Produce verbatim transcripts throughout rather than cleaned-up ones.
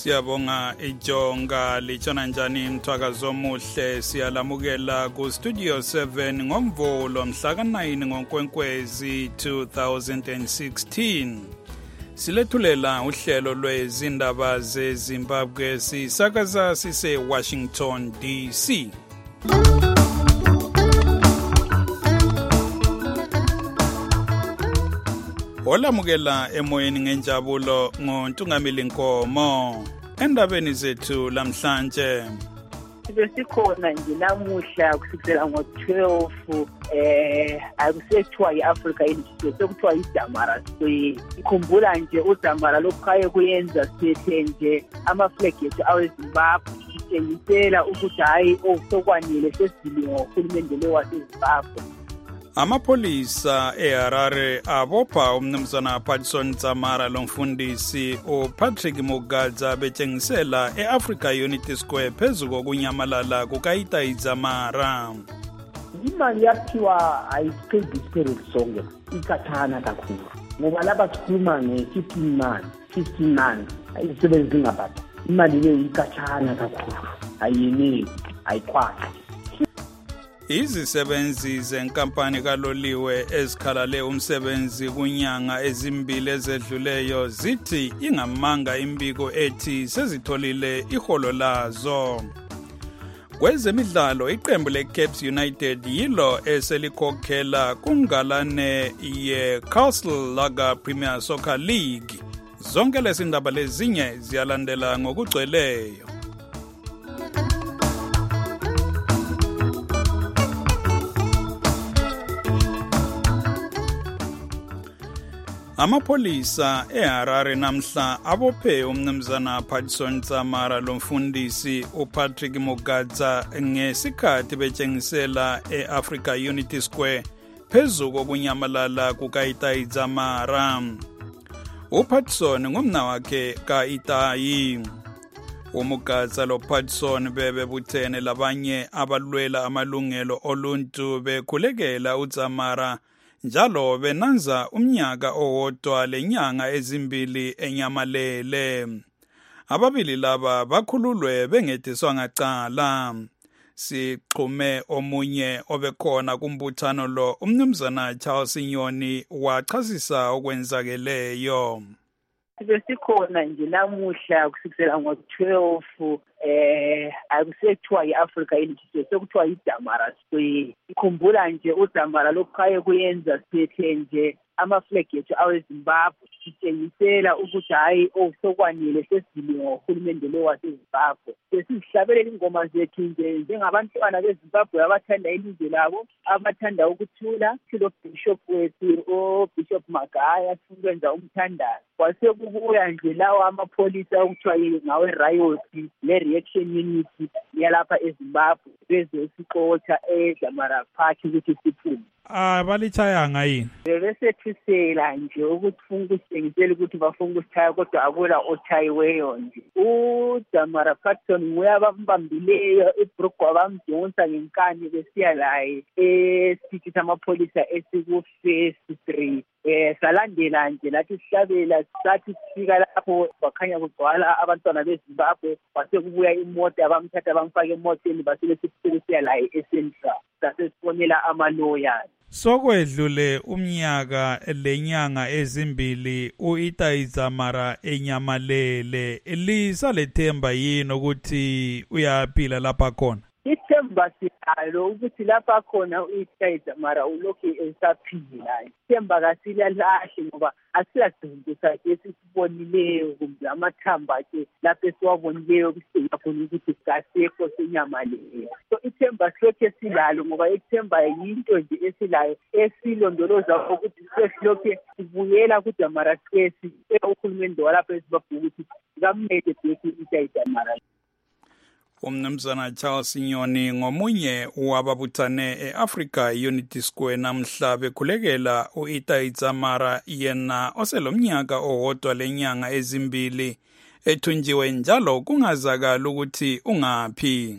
Siyabonga ijonga litshona njani mthwakazi omuhle siyalamukela ku Studio seven ngomvulo mhla ka nine ngoNkwenkwezi two thousand sixteen. Silethulela uhlelo lwezindaba zeZimbabwe sisakaza sise Washington D C. Olamukela emoyeni ngenjabulo ngoNtungamili Nkomo endabeni zethu lamhlanje. Besikhona nje namuhla kusukela ngo twelve eh akusethiwa iAfrica Institute sekuthiwa iDamara Square. Ikhumbula nje uDamara lokhaye kuyenza sithe nje ama flag ethu aweZimbabwe sitshengisela ukuthi hayi osokwanele sesidingo uhulumende lewaseZimbabwe. Amapolisa eHarare abopha umnumzana Patson Dzamara lomfundisi uPatrick Mugadza betshengisela eAfrica Unity Square phezu kokunyamalala kukaItai Dzamara. Imali yaphiwa ayiqedi spirit sonke ikathana kakhulu ngoba lapha sikhuluma nge-fifteen man fifteen man ayisebenzi ngaphatha imali le ikathana kakhulu ayini ayikwakhe. Izisebenzi zenkampani kaloliwe ezikhalale umsebenzi kunyanga ezimbili ezedluleyo zithi ingamanga imbiko ethi sezitholile iholo lazo. Kwezemidlalo iqembu leCaps United yilo eselikhokhela kungalane yeCastle Lager Premier Soccer League. Zonke lezindaba lezinye ziyalandela ngokugcweleyo. Amapolisa eHarare namhla abophe umnumzana Patson Dzamara lomfundisi uPatrick Mugadza ngesikhathi betshengisela eAfrica Unity Square phezu kokunyamalala kukaItai Dzamara. uPatson ngumna wakhe kaItai. uMugadza loPatson bebebuthene labanye abalwela amalungelo oluntu bekhulekela uDzamara njalo benanza umnyaka owodwa lenyanga ezimbili enyamalele. Ababili laba bakhululwe bengediswa ngacala. Sixhume omunye obekhona kumbuthano lo umnumzana Charles Nyoni wachasisa okwenzakeleyo. Besikhona nje namuhla kusukela ngo twelve eh akusethiwa iAfrica Institute sekuthiwa iDamara Square. Ikhumbula nje uDamara lokhaye kuyenza sithe nje ama flag ethu aweZimbabwe sitshengisela ukuthi hayi osokwanele sesidingo uhulumende lewaseZimbabwe. Sesihlabelela ingoma zethu nje njengabantwana beZimbabwe abathanda ilizwe labo, abathanda ukuthula. Silo Bishop wethu o Bishop Magaya sikwenza umthandazo. Kwase kubuya nje lawa amapolisa okuthiwa ngawe riot le reaction unity yalapha eZimbabwe beze siqotha eDamara Park ukuthi siphume. Ah balitshayanga yini? Besethisela nje ukuthi funa ukushengisela ukuthi bafuna ukushaya kodwa akula ochayiweyo nje. uDamara Patson uyabambambileyo ibruku abamdonsa ngenkani besiya laye esithi amapolisa esiku phase three. Eh salandela nje lathi sihlabela sathi sifika lapho bakhanya kugcwala abantwana beZimbabwe base kubuya imoto abamthatha bamfaka emotweni basile sifika laye eCentral sasesifonela amaloya. Sokwedlule umnyaka lenyanga ezimbili uItai Dzamara enyamalele lisalethemba yini ukuthi uyaphila lapha khona? Ithemba silo ukuthi lapha khona uItai Dzamara ulokhu esaphila. Ithemba kasilalahle ngoba asilazinto sakhe esisibonileyo kumbe amathamba akhe lapho esiwabonileyo kuseyakhona ukuthi kasekho senyamalele. So ithemba silokhu silalo ngoba ithemba yinto nje esilayo esilondoloza ukuthi sesilokhu sibuyela kuDamara Square uhulumende walapha eZimbabwe ukuthi kamnede bhethi uItai Dzamara. Umnumzana Charles Nyoni ngomunye wababuthane eAfrica Unity Square namhla bekhulekela uItai Dzamara yena oselomnyaka owodwa lenyanga ezimbili ethunjiwe njalo kungazakala ukuthi ungaphi.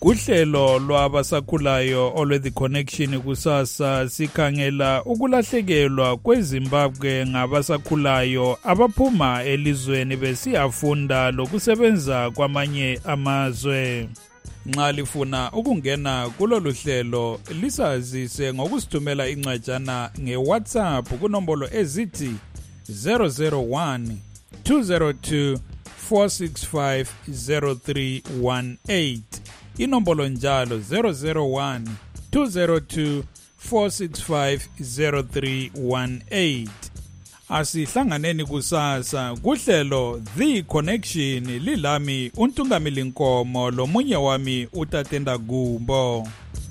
Kuhlelo lwabasakhulayo olwe The Connection kusasa sikhangela ukulahlekelwa kweZimbabwe ngabasakhulayo abaphuma elizweni besiyafunda lokusebenza kwamanye amazwe. Nxa lifuna ukungena kulolu hlelo lisazise ngokusithumela incwajana ngeWhatsApp kunombolo ezithi zero zero one two zero two four six five zero three one eight. Inombolo njalo zero zero one two zero two four six five zero three one eight. Asihlanganeni kusasa kuhlelo The Connection lilami uNtungamili Nkomo lomunye wami uTatenda Gumbo.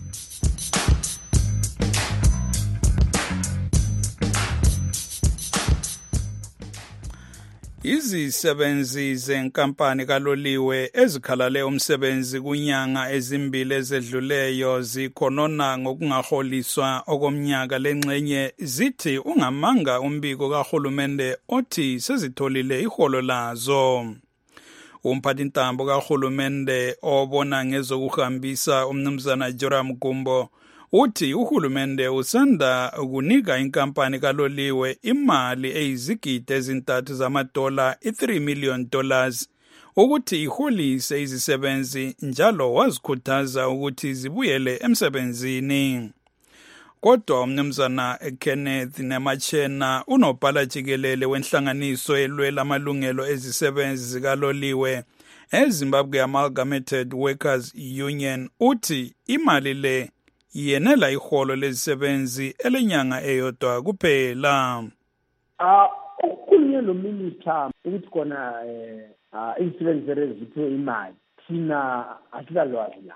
Izisebenzi zenkampani kaloliwe ezikhalale umsebenzi kunyanga ezimbili ezedluleyo zikhonona ngokungaholiswa okomnyaka lengxenye zithi ungamanga umbiko kahulumende othi sezitholile iholo lazo. Umphathintambo kahulumende obona ngezokuhambisa umnumzana Joram Gumbo uthi uhulumende usanda ukunika inkampani kaloliwe imali eyizigidi ezintathu zamadola i-three million dollars ukuthi iholise izisebenzi njalo wazikhuthaza ukuthi zibuyele emsebenzini. Kodwa umnumzana Kenneth Nemachena unobhala jikelele wenhlanganiso elwela amalungelo ezisebenzi zikaloliwe eZimbabwe Amalgamated Workers Union uthi imali le yenela iholo lezisebenzi elenyanga eyodwa kuphela. Ah ukukhulunywa lo minister ukuthi kona eh izisebenzi eziphiwe imali thina asikalwazi la.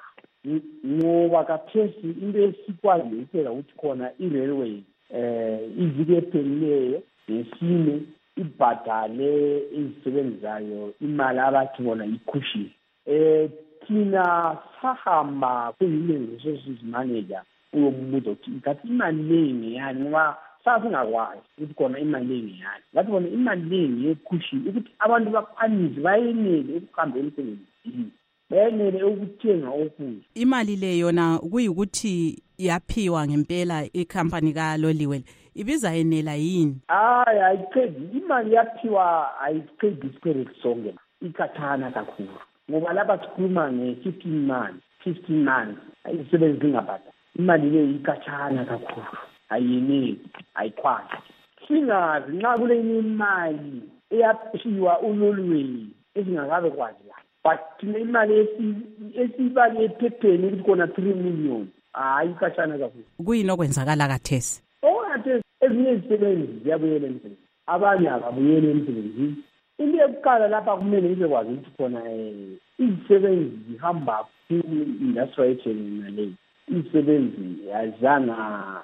Ngoba kaphesi into esikwazi iphela ukuthi khona i-railway eh ivike ephelileyo nesine ibhadale izisebenzi zayo imali abathi bona ikhushile. Eh thina sahamba kuyile resources manager uyomubuza ukuthi ngathi imali leni yani ngoba sasingakwazi ukuthi khona imali leni yani ngathi bona imali leni yekhushi ukuthi abantu bakhwanise bayenele ukuhamba emsebenzini bayenele ukuthenga ukudla. Imali le yona kuyikuthi yaphiwa ngempela ikhampani kaloliwe ibiza yenela yini? Hayi ayiqedi imali yaphiwa ayiqedi isikhathi sonke ikathana kakhulu. Ngoba lapha sikhuluma nge-fifteen months fifteen months izisebenzi zingabhadala imali le ikatshana kakhulu ayeneli ayikhwazi. Singazi nxa kule imali eyaphiwa uloliwe esingakabe kwazi la but thina imali esibali ephepheni ukuthi kona three million hayi ikatshana kakhulu. Kuyini okwenzakala kathesi? Okathesi ezinye izisebenzi ziyabuyela emsebenzini abanye ababuyela emsebenzini. Into yokuqala lapha kumele ibe kwazi ukuthi khona izisebenzi zihamba ku-industrial action nale izisebenzi azana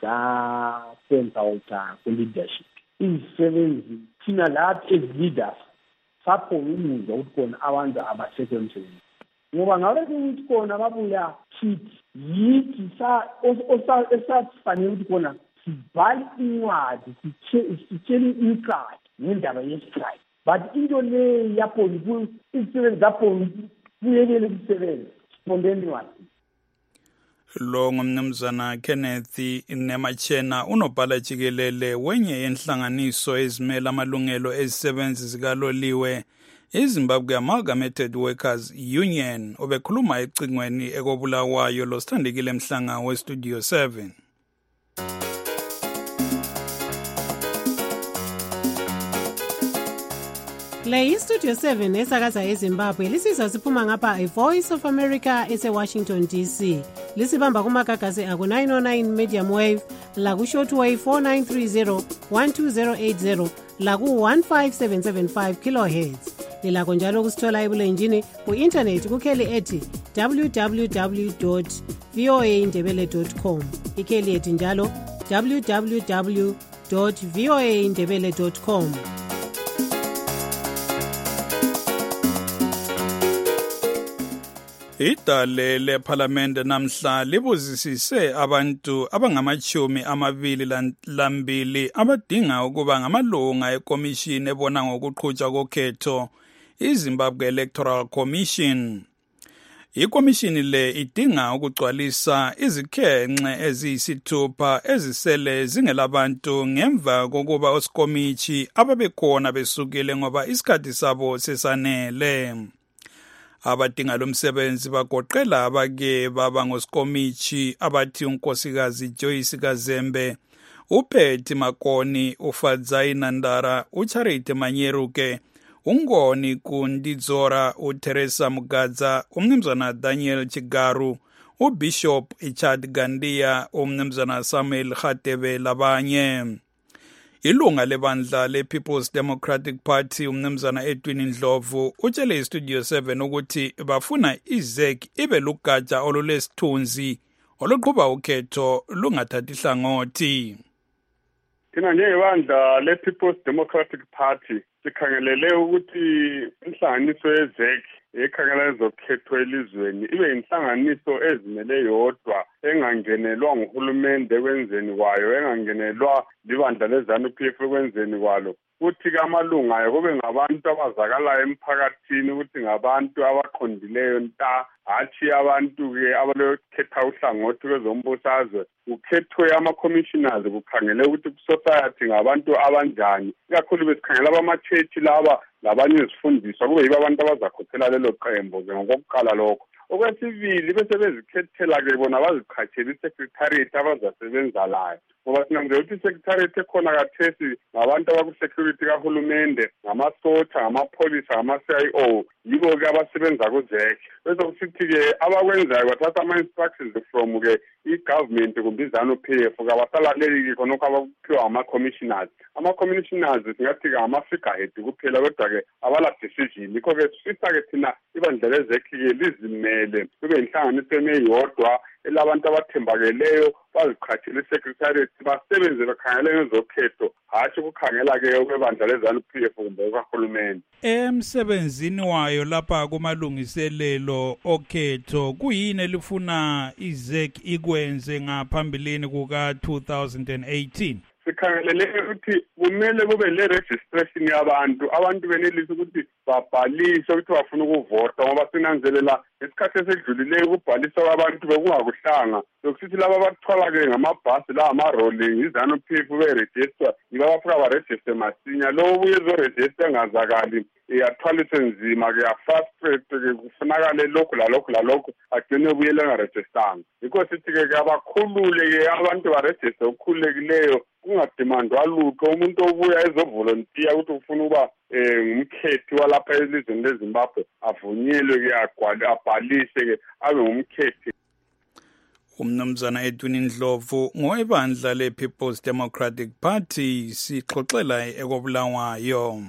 za-center outa ku-leadership. Izisebenzi thina lapha as-leaders sapho umuzwa ukuthi khona abantu abasekho emsebenzini ngoba ngabe ukuthi khona babuya khithi yithi esafanele ukuthi khona sibhale incwadi sitshele incwadi ngendaba yestrike. But into le yapho izisebenzi zapho kuyekele ukusebenza sifundeni wathi. Lo ngumnumzana Kenneth Nemachena unobhala jikelele wenye yenhlanganiso ezimela amalungelo ezisebenzi zikaloliwe iZimbabwe Amalgamated Workers Union obekhuluma ecingweni ekobulawayo lo Sithandekile Mhlanga we Studio seven. Le iStudio seven esakaza eZimbabwe lisizwa siphuma ngapha iVoice of America eseWashington D C. Lisibamba kumagagasi aku nine oh nine medium wave, la ku shortwave four nine three zero one two zero eight zero, la ku one five seven seven five kilohertz. Lilakho njalo kusithola ebulenjini ku-internet kukheli ethi w w w dot voa ndebele dot com. Ikheli ethi njalo w w w dot voa ndebele dot com. Idale leParliament namhla libuzisise abantu abangamachumi amabili lambili abadinga ukuba ngamalunga ekomishini ebona ngokuqhutshwa kokhetho iZimbabwe Electoral Commission. Ikomishini le idinga ukugcwalisa izikhenxe eziyisithupha ezisele zingelabantu ngemva kokuba osikomithi ababekhona besukile ngoba isikhathi sabo sesanele. Abadinga lomsebenzi bagoqela abake baba ngosikomithi abathi unkosikazi Joyce Kazembe, uPetty Makoni, uFadzai Nandara, uCharity Manyeruke, uNgoni Kundizora, uTeresa Mugadza, umnumzana Daniel Chigaru, uBishop Ichad Gandia, umnumzana Samuel Khatebe labanye. Ilunga lebandla le-People's Democratic Party umnumzana Edwin Ndlovu utshele iStudio seven ukuthi bafuna iZ E C ibe lugatsha olulesithunzi oluqhuba ukhetho lungathathi hlangothi. Thina njengebandla le-People's Democratic Party sikhangelele ukuthi inhlanganiso ye-Z E C ekhangela ezokhetho elizweni ibe inhlanganiso ezimele yodwa engangenelwa nguhulumende ekwenzeni kwayo, engangenelwa libandla le-ZANU-P F ekwenzeni kwalo. Kuthi kamalunga ayo kube ngabantu abazakalayo emphakathini, ukuthi ngabantu abaqondileyo nta, hathi abantu-ke abalokhetha uhlangothi kwezombusazwe. Kukhethwe ama-commissioners kukhangele ukuthi ku-society ngabantu abanjani, ikakhulu besikhangela abama-church laba labanye izifundiswa kube yibo abantu abazakhokhela lelo qembu-ke ngokokuqala lokho. Okwesibili bese bezikhethela-ke bona baziqhatshela i-secretariat abazasebenza layo, ngoba sinanzela ukuthi i-secretariat ekhona kathesi ngabantu abaku-security kahulumende, ngamasotsha, ngamapholisa, ngama-C I O, yibo-ke abasebenza ku-Z E C. Bese kusithi-ke abakwenzayo bathatha ama-instructions from-ke i-government kumbe i-ZANU-P F kabasalaleli khonokho abakuphiwa ama-commissioners. Ama-commissioners singathi-ke ama-figurehead kuphela, kodwa-ke abala decision. Yikho-ke sifisa-ke thina ibandla le-Z E C-ke lizimele kube inhlanganiso eyodwa elabantu abathembakeleyo, baziqhathele i-secretariat basebenze bakhangele ngezokhetho, hathi ukukhangela-ke okwebandla le-ZANU-P F kumbe okahulumende. Emsebenzini wayo lapha kumalungiselelo okhetho kuyini elifuna iZ E C ikwenze ngaphambilini kuka two thousand eighteen? Sikhangelele ukuthi kumele kube le-registration yabantu, abantu benelise ukuthi babhaliswe ukuthi bafuna ukuvota, ngoba sinanzelela isikhathi esedlulileyo ukubhaliswa kwabantu bekungakuhlanga. Sokusithi laba abathwala-ke ngamabhasi la ama-rolling i-ZANU-P F be-register yibo abafika barejiste masinya. Lo ubuye ezorejister engazakali yathwalise nzima-ke ya-frustrate-ke kufunakale lokhu lalokhu lalokhu agcine ubuyele engarejistanga. Yikho sithi-ke abakhulule-ke abantu barejiste okukhululekileyo, kungadimandwa lutho. Umuntu obuya ezovolontiya ukuthi ufuna ukuba um ngumkhethi walapha elizweni leZimbabwe avunyelwe-ke abhalise-ke abe ngumkhethi. Umnumzana Edwin Ndlovu ngowebandla le-People's Democratic Party sixoxela ekobulawayo.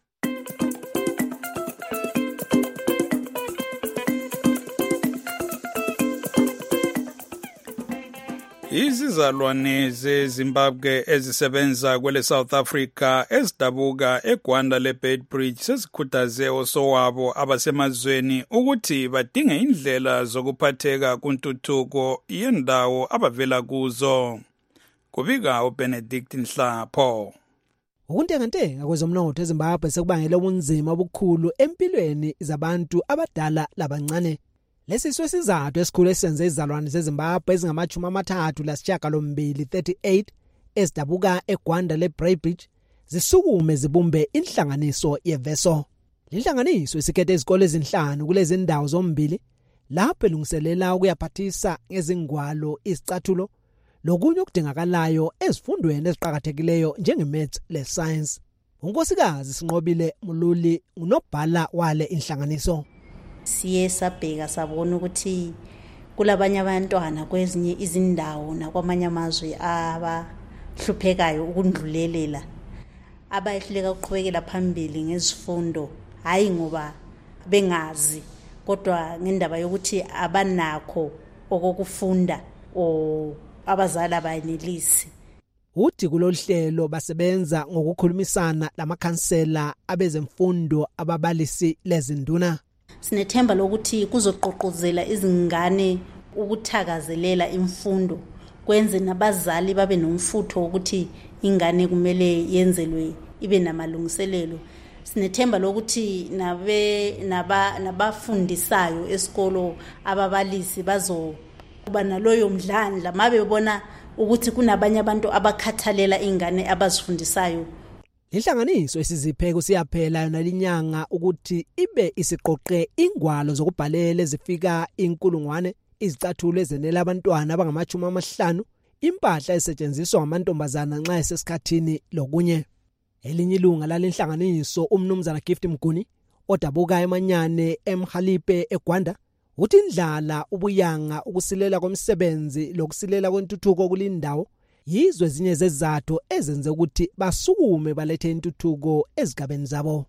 Izizalwane zeZimbabwe ezisebenza kwele South Africa ezidabuka eGwanda leBeitbridge sezikhuthaze osowabo abasemazweni ukuthi badinge indlela zokuphatheka kuntuthuko yendawo abavela kuzo. Kubika uBenedict Nhlapho. Ukuntengantenga kwezomnotho eZimbabwe sekubangela ubunzima obukhulu empilweni zabantu abadala labancane. Lesi sesizathu esikhulu esenze izizalwane zeZimbabwe ezingamachumi amathathu lasishiyagalombili thirty-eight ezidabuka eGwanda leBeitbridge zisukume zibumbe inhlanganiso yeVeso. Inhlanganiso isikhethe izikole ezinhlanu kulezi ndawo zombili lapho elungiselela ukuyaphathisa ngezingwalo, izicathulo lokunye okudingakalayo ezifundweni eziqhakathekileyo njengemaths lescience. Unkosikazi Sinqobile Mululi unobhala wale inhlanganiso. Siye sabheka sabona ukuthi kulabanye abantwana kwezinye izindawo nakwamanye amazwe abahluphekayo ukundlulelela, abayehluleka ukuqhubekela phambili ngezifundo, hayi ngoba bengazi kodwa ngendaba yokuthi abanakho okokufunda o abazali abayenelisi. Uthi kuloluhlelo basebenza ngokukhulumisana lamakhansela abezemfundo ababalisi lezinduna. Sinethemba lokuthi kuzoqoqozela izingane ukuthakazelela imfundo, kwenze nabazali babe nomfutho ukuthi ingane kumele yenzelwe ibe namalungiselelo. sinethemba lokuthi nabe naba nabafundisayo esikolo ababalisi bazo kuba naloyo mdlandla mabebona ukuthi kunabanye abantu abakhathalela ingane abazifundisayo. Inhlanganiso esizipheko siyaphela yona linyanga ukuthi ibe isiqoqe ingwalo zokubhalela ezifika inkulungwane izicathulo ezenela abantwana abangamachumi amahlanu, impahla esetshenziswa ngamantombazana nxa esesikhathini lokunye. Elinye ilunga lalenhlanganiso umnumzana Gift Mguni odabuka eManyane eMhalipe eGwanda uthi indlala, ubuyanga, ukusilela kwemisebenzi lokusilela kwentuthuko kulindawo yizwe ezinye zezizathu ezenze ukuthi basukume balethe intuthuko ezigabeni zabo.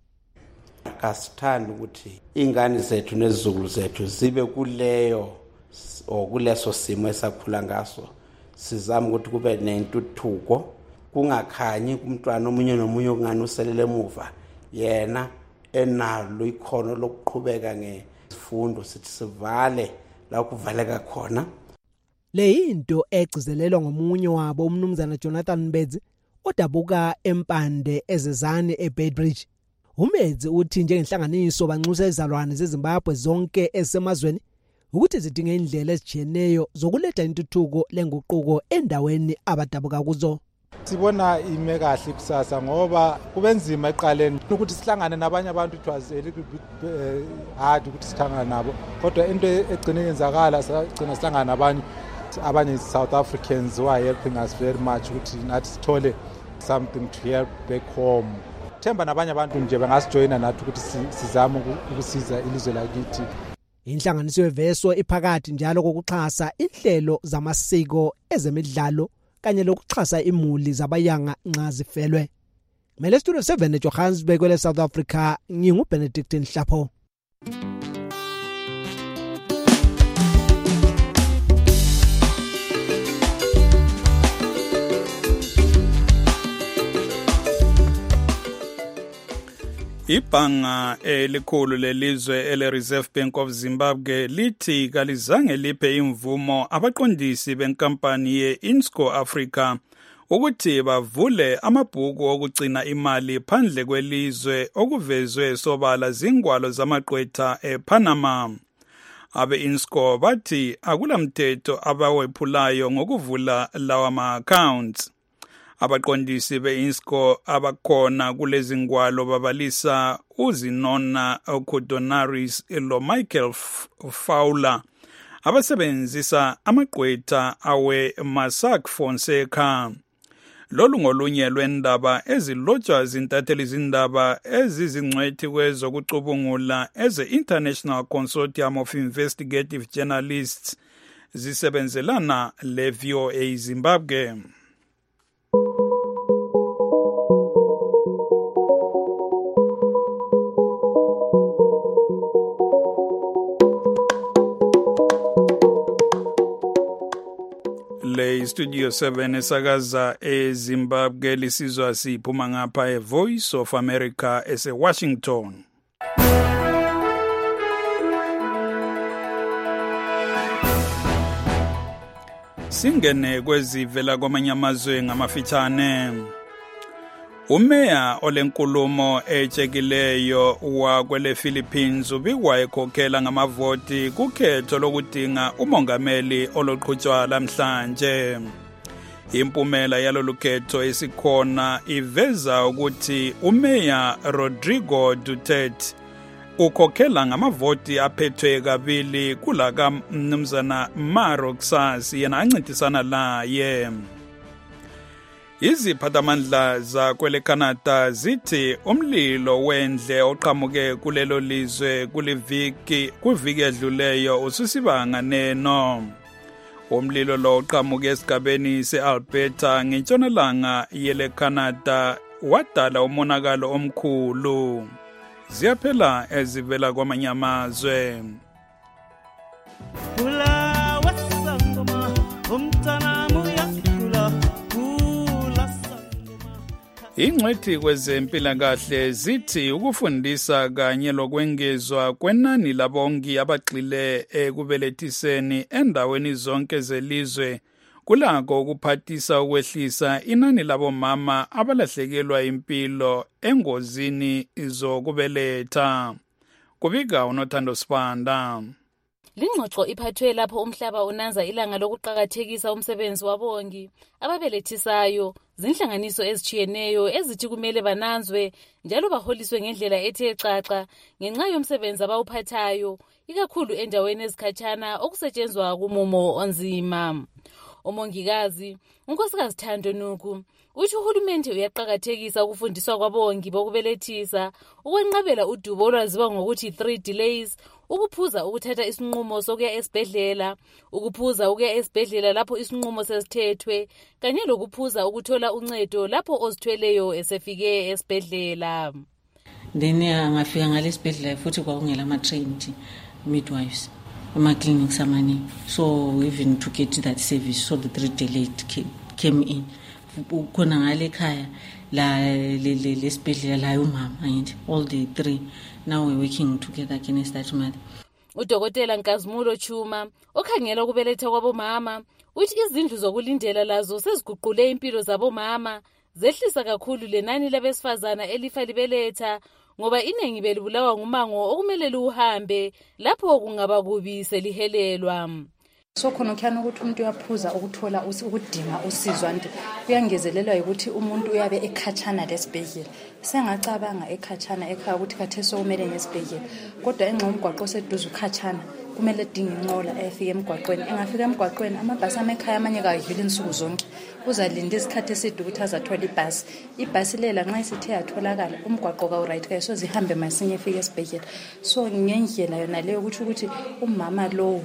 Kasithanda ukuthi ingane zethu nezizukulu zethu zibe kuleyo okuleso simo esakhula ngaso. Sizama ukuthi kube nentuthuko, kungakhanyi kumntwana omunye nomunye okungani uselele emuva, yena enalo ikhono lokuqhubeka ngezifundo, sithi sivale la kuvaleka khona. Le into egcizelelwa ngomunye wabo umnumzana Jonathan Mbedzi odabuka empande ezezane eBedbridge. Umedzi uthi njengenhlanganiso banxusa izalwane zeZimbabwe zonke esemazweni ukuthi zidinga indlela ezijiyeneyo zokuletha intuthuko lenguquko endaweni abadabuka kuzo. Sibona ime kahle kusasa ngoba kubenzima eqaleni ukuthi sihlangane nabanye abantu, it was a little bit uh, hard ukuthi sihlangane nabo, kodwa into egcine yenzakala sigcina sihlangana nabanye abanye South Africans who are helping us very much ukuthi nathi sithole something to help back home. Themba nabanye abantu nje bangasijoyina nathi ukuthi sizame ukusiza ilizwe lakithi. Inhlanganiso yeVeso iphakathi njalo kokuxhasa inhlelo zamasiko ezemidlalo kanye lokuxhasa imuli zabayanga nxa zifelwe. Mele Studio seven eJohannesburg kwele South Africa, ngingu Benedict Nhlapho. Ibhanga elikhulu lelizwe ele Reserve Bank of Zimbabwe lithi kalizange liphe imvumo abaqondisi benkampani ye-Insco Africa ukuthi bavule amabhuku okugcina imali phandle kwelizwe okuvezwe sobala zingwalo zamaqwetha ePanama. Abe-Insco bathi akulamthetho abawephulayo ngokuvula lawa ma-accounts. Abaqondisi be-Insco abakhona kulezi ngwalo babalisa uZinona Okudonaris lo Michael Fowler abasebenzisa amaqwetha awe Mossack Fonseca. Lolu ngolunye lwendaba ezilotshwa zintatheli zindaba ezizingcwethi kwezokucubungula eze-International Consortium of Investigative Journalists zisebenzelana le-V O A Zimbabwe. Le Studio seven esakaza eZimbabwe lisizwa siphuma ngapha eVoice of America ese Washington. Singene kwezivela kwamanye amazwe ngamafitshane. Umeya olenkulumo echekileyo wa kwele Philippines ubikwa ekhokhela ngamavoti kukhetho lokudinga umongameli oloqhutshwa lamhlanje. Impumela yalolu khetho esikhona iveza ukuthi umeya Rodrigo Duterte ukhokhela ngamavoti aphethwe kabili kulaka mnumzana Maro Ksasi yena ancintisana laye. Iziphathamandla za kwele Canada zithi umlilo wendle oqhamuke kulelo lizwe kuliviki kuviki edluleyo ususibanga neno. Umlilo lo oqhamuke esigabeni seAlberta ngentshonalanga yele Canada wadala umonakalo omkhulu. Ziyaphela ezivela kwamanye amazwe. Ingcwethi kwezempilakahle zithi ukufundisa kanye lokwengezwa kwenani labongi abagxile ekubelethiseni endaweni zonke zelizwe kulakho ukuphathisa ukwehlisa inani labomama abalahlekelwa impilo engozini zokubeletha. Kubika uNothando Sibanda. Lingxoxo iphathwe lapho umhlaba unanza ilanga lokuqhakathekisa umsebenzi wabongi ababelethisayo, zinhlanganiso ezitshiyeneyo ezithi kumele bananzwe njalo baholiswe ngendlela ethe xaxa ngenxa yomsebenzi abawuphathayo, ikakhulu endaweni ezikhatshana okusetshenzwa kumumo onzima. Umongikazi uNkosikazi Thando Nuku uthi uhulumende uyaqhakathekisa ukufundiswa kwabongi bokubelethisa, ukwenqabela udubo olwaziwa ngokuthi three delays, ukuphuza ukuthatha isinqumo sokuya esibhedlela, ukuphuza ukuya esibhedlela lapho isinqumo sesithethwe, kanye lokuphuza ukuthola uncedo lapho ozithweleyo esefike esibhedlela. Then angafika ngalesibhedlela futhi kwakungela ama-trained midwives ama-clinics amaningi, so even to get that service, so the three delayed came in. Khona ngale ekhaya la lesibhedlela la umama ngithi all the three now we're working together against that matter. Udokotela Nkazimulo Chuma okhangela ukubeletha kwabomama uthi izindlu zokulindela lazo seziguqule impilo zabomama, zehlisa kakhulu lenani labesifazana elifa libeletha ngoba iningi belibulawa ngumango okumele luhambe lapho kungaba kubi selihelelwa. So khona khona ukuthi umuntu uyaphuza ukuthola ukudinga usizwa nti uyangezelelwa ukuthi umuntu uyabe ekhatshana lesibhedlela, sengacabanga ekhatshana ekhaya ukuthi khatheso kumele ngesibhedlela, kodwa enxa umgwaqo oseduze ukhatshana kumele dinga inqola efike emgwaqweni. Engafika emgwaqweni amabhasi amekhaya amanye kayivile insuku zonke, uzalinda isikhathi eside ukuthi azathola ibhasi. Ibhasi lela nxa isithe yatholakala umgwaqo ka right kayo so zihambe masinye efike esibhedlela. So ngendlela yona leyo ukuthi ukuthi umama lo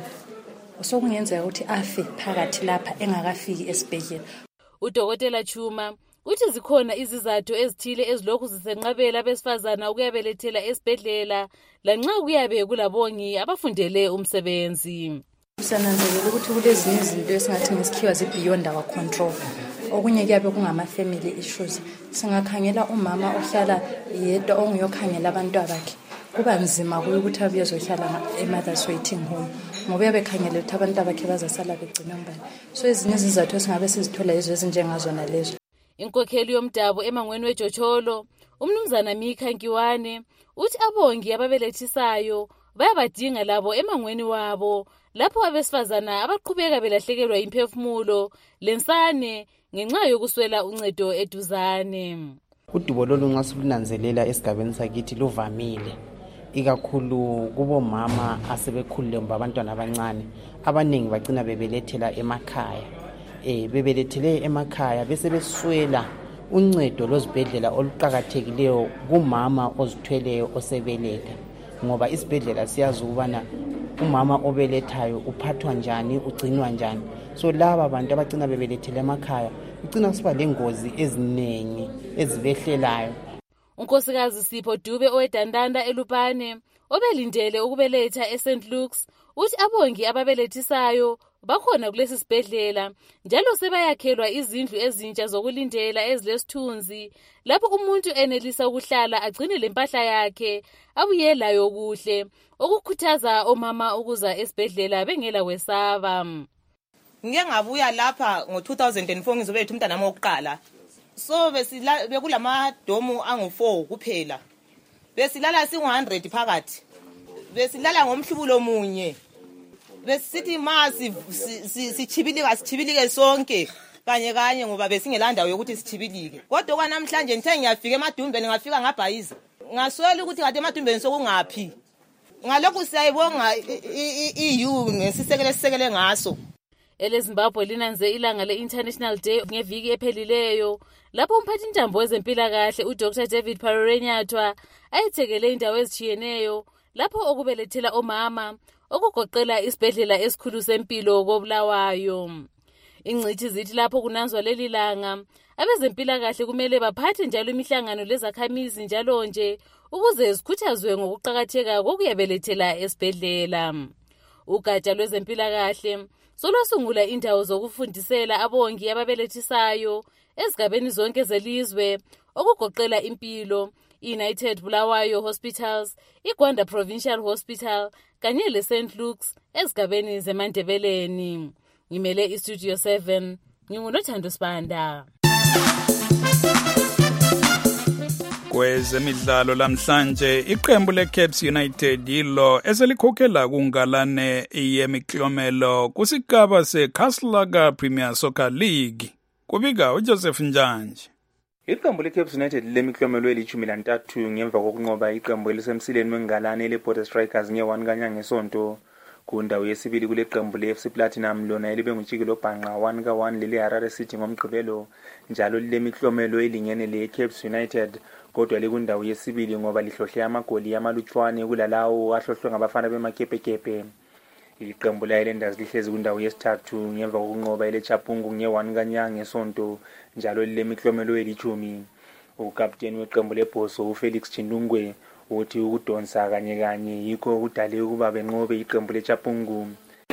so kungenzeka ukuthi afe phakathi lapha engakafiki esibhedlela. Udokotela Chuma uthi zikhona izizathu ezithile ezilokhu zisenqabela besifazana ukuyabelethela esibhedlela lanxa kuyabe kulabongi abafundele umsebenzi. Sananzelela ukuthi kulezinye izinto esingathi ngesikhiwa zi beyond our control. Okunye kuyabe kungama family issues. Singakhangela umama ohlala yedwa onguyokhangela abantwana bakhe, kuba nzima kuye ukuthi abuye ezohlala e-mother's waiting home ngoba uyabekhangela ukuthi abantu bakhe bazasala begcina mbani. So ezinye izizathu esingabe sizithola izo ezinjengazona lezo. Inkokheli yomdabu emangweni weJocholo umnumzana Mika Nkiwane uthi abongi ababelethisayo bayabadinga labo emangweni wabo lapho abesifazana abaqhubeka belahlekelwa imphefumulo lensane ngenxa yokuswela uncedo eduzane. Udubo lolu nxa silunanzelela esigabeni sakithi luvamile, ikakhulu kubomama asebekhulile ngoba abantwana abancane abaningi bagcina bebelethela emakhaya. Eh bebelethele emakhaya bese beswela uncedo lozibhedlela oluqhakathekileyo kumama ozithweleyo osebeletha, ngoba isibhedlela siyazi ukubana umama obelethayo uphathwa njani, ugcinwa njani. So laba abantu abagcina bebelethele emakhaya ugcina kusiba lengozi eziningi ezibehlelayo. Unkosikazi Sipho Dube owedandanda eLupane obelindele ukubeletha eSaint Luke's uthi abongi ababelethisayo bakhona kulesi sibhedlela njalo sebayakhelwa izindlu ezintsha zokulindela ezilesithunzi lapho umuntu enelisa ukuhlala agcine lempahla yakhe abuye layo kuhle, okukhuthaza omama ukuza esibhedlela bengela kwesaba. Ngike ngabuya lapha ngo two thousand four ngizobeletha umntana wokuqala. So besila bekulama domu angu four kuphela. Besilala si one hundred phakathi. Besilala ngomhlubulo munye. Besithi masi sichibilika sichibilike sonke kanye kanye ngoba besingelandawo yokuthi sichibilike. Kodwa kwanamhlanje ngithe ngiyafika emadumbeni ngafika ngabhayiza. Ngaswela ukuthi kade emadumbeni sokungaphi. Ngalokho siyayibonga i-E U ngesisekele sisekele ngaso. EleZimbabwe linanze ilanga le-International Day ngeviki ephelileyo lapho umphathi ntambo wezempilakahle uDr David Parorenyathwa ayethekele indawo ezitshiyeneyo lapho okubelethela omama okugoqela isibhedlela esikhulu sempilo koBulawayo. Ingcithi zithi lapho kunanzwa leli langa abezempilakahle kumele baphathe njalo imihlangano lezakhamizi njalo nje ukuze zikhuthazwe ngokuqhakatheka kokuyabelethela esibhedlela. Ugatsha lwezempilakahle solosungula indawo zokufundisela abongi ababelethisayo ezigabeni zonke zelizwe okugoqela impilo, United Bulawayo Hospitals, iGwanda Provincial Hospital kanye leSaint Luke's ezigabeni zeMandebeleni. ngimele istudio seven ngingunothando Sibanda. Kwezemidlalo lamhlanje iqembu leCaps United yilo eselikhokhela kungalane yemiklomelo kusigaba seKaslaga Premier Soccer League. Kubika uJoseph Njanje. Iqembu leCaps United lemiklomelo elithumi lantathu ngemva kokunqoba iqembu elisemsileni wengalane leBorder Strikers nge-one kanyanga ngesonto. Kundawo yesibili kule qembu le-F C Platinum lona elibe ngutshikilo bhanqa one ka one leli Harare City ngomgqibelo njalo lemiklomelo elingene leCaps United kodwa likundawo yesibili ngoba lihlohle amagoli amalutshwane kulalawo ahlohlwe ngabafana bemakepekepe. Iqembu le-Highlanders lihlezi kundawo yesithathu ngemva kokunqoba eleChapungu nge-one kanyanga ngesonto njalo lemiklomelo elithumi. Ukapteni weqembu leBhoso uFelix Chindungwe uthi ukudonsa kanye kanye yikho kudale ukuba benqobe iqembu leChapungu.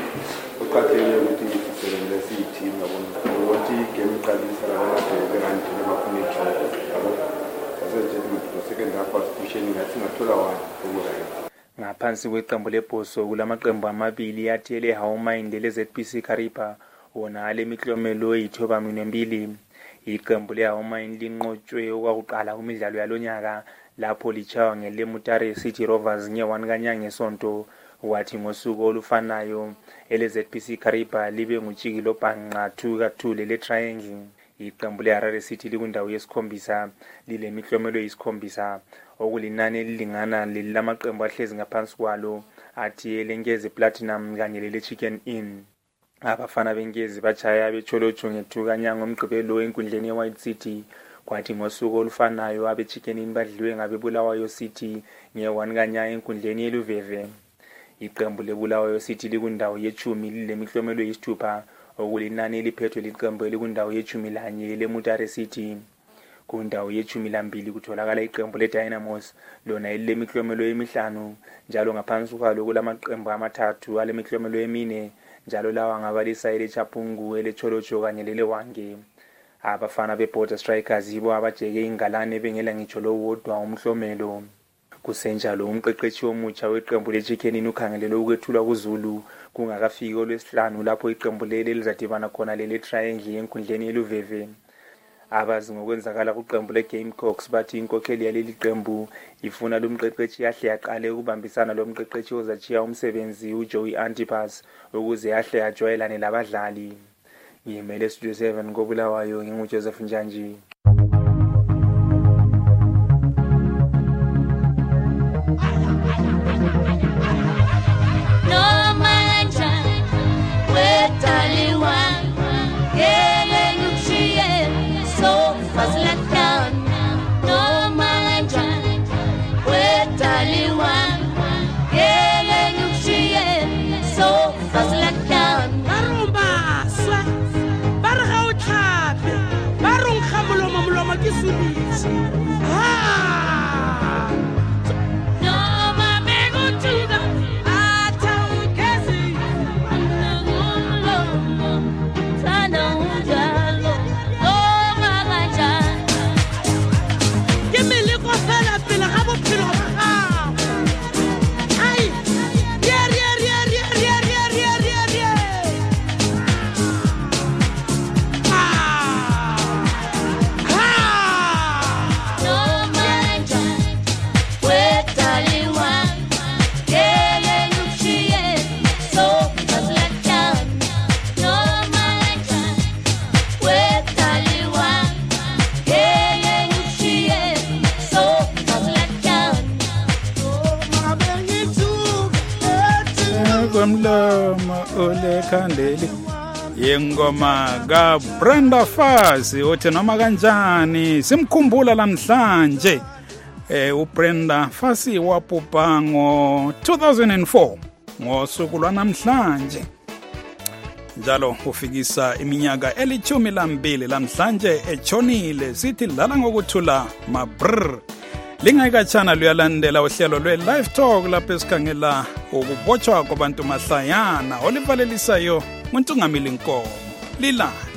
Uqaphele ukuthi sisebenzisa i-team yabona ukuthi igame iqalisa la abantu beranti bafuna i-try yabo. Sasenje the second half was pushing ngathi ngathola one ukurayi. Ngaphansi kweqembu leBhoso kulamaqembu amabili athele Hawmind leZ P C Karipa wona lemiklomelo eyithoba minembili. Iqembu leHawmind linqotshwe okwakuqala kumidlalo yalonyaka lapho lichawa ngeleMutare City Rovers nge-one kanyanga ngesonto wathi ngosuku olufanayo eleZ P C Karipa libe ngutshikilo bhanqa two ka two lele triangle. Iqembu leHarare City likundawo yesikhombisa lile miklomelo yesikhombisa okulinani elilingana lelamaqembu ahlezi ngaphansi kwalo athi elenkezi Platinum kanye lele Chicken Inn. Abafana benkezi bachaya becholocho nge-two kanyanga ngomgqibelo enkundleni yeWhite City kwathi ngosuku olufanayo abe Chicken Inn badliwe ngabe Bulawayo City nge-one kanyanga enkundleni yeLuveve. Iqembu leBulawayo City likundawo yechumi lile miklomelo yisithupha okulinani eliphethwe liqembu elikundawo yechumi lanye leMutare City. Kundawo yechumi lambili kutholakala iqembu leDynamos lona elilemiklomelo emihlanu njalo ngaphansi kwalo kulamaqembu amathathu alemiklomelo emine njalo lawa ngabalisa eleChapungu eleCholocho kanye leleWange. Abafana beBorder Strikers yibo abajeke ingalane bengela ngitsho lo wodwa umhlomelo. Kusenjalo umqeqeshi omutsha weqembu leChicken Inn ukhangelele ukwethulwa kuZulu kungakafiki olwesihlanu lapho iqembu leli lizadibana khona lele triangle enkundleni yeLuveve. Abazi ngokwenzakala kuqembu leGamecocks bathi inkokheli yaleli qembu ifuna lumqeqeshi yahle yaqale ukubambisana lo mqeqeshi ozachiya umsebenzi uJoey Antipas ukuze yahle ajwayelane labadlali. Ngimele Studio seven ngobulawayo nginguJoseph Njanji. Mlama ole khandeli yengoma ka Brenda Fassie uthi noma kanjani simkhumbula lamhlanje. eh uBrenda Fassie waphupa ngo two thousand four ngosuku lwanamhlanje njalo ufikisa iminyaka elithumi lambili lamhlanje echonile sithi dlala ngokuthula mabrr. Lingayikachana luyalandela uhlelo lwe-Live Talk lapho esikhangela ukubotshwa kwabantu mahlayana olivalelisayo nguNtungamili Nkomo. Lila